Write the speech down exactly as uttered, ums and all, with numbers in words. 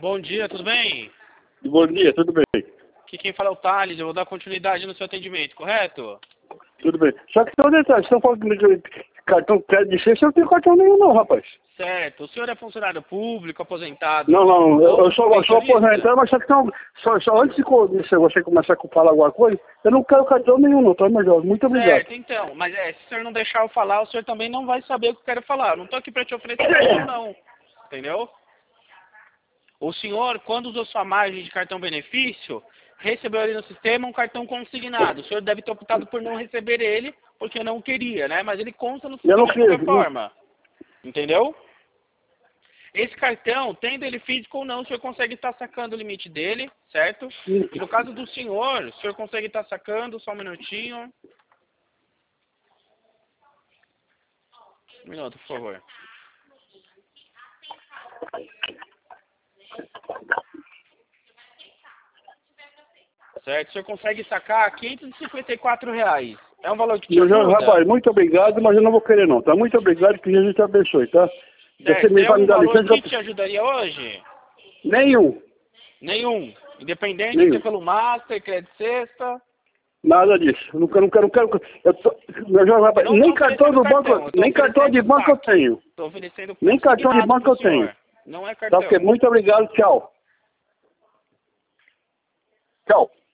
Bom dia, tudo bem? Bom dia, tudo bem? Aqui quem fala é o Thales, eu vou dar continuidade no seu atendimento, correto? Tudo bem. Só que tem um detalhe, se eu for cartão crédito de cheio, eu não tenho cartão nenhum não, rapaz. Certo. O senhor é funcionário público, aposentado? Não, não, eu, ou eu sou, eu sou pensionista? aposentado, mas só que não, só, só antes de co- de você começar a falar alguma coisa, eu não quero cartão nenhum não, tá, Major? Muito obrigado. Certo, então, mas é, se o senhor não deixar eu falar, o senhor também não vai saber o que eu quero falar. Eu não tô aqui para te oferecer cartão, não. Entendeu? O senhor, quando usou sua margem de cartão benefício, recebeu ali no sistema um cartão consignado. O senhor deve ter optado por não receber ele, porque não queria, né? Mas ele consta no Eu não sistema de qualquer quis, forma. Entendeu? Esse cartão, tendo ele físico ou não, o senhor consegue estar sacando o limite dele, certo? E no caso do senhor, o senhor consegue estar sacando, só um minutinho. Um minuto, por favor. Certo? O senhor consegue sacar quinhentos e cinquenta e quatro reais. É um valor que te Major, ajuda? rapaz, muito obrigado, mas eu não vou querer não, tá? Muito obrigado, que Jesus te abençoe, tá? Você Certo. me Tem vai me algum dar valor licença? que te ajudaria hoje? Nenhum, Nenhum. Independente de nenhum. ser pelo Master, crédito sexta. Nada disso. Eu não quero, não quero, não quero. Eu tô, Major, Eu rapaz, não nem estou cartão oferecendo do cartão, banco, eu estou nem cartão de oferecendo banco eu saque. tenho. Estou oferecendo Nem cartão de consignado banco para o eu tenho. senhor. Não é Tá, ok, cartão. muito obrigado, tchau. Tchau.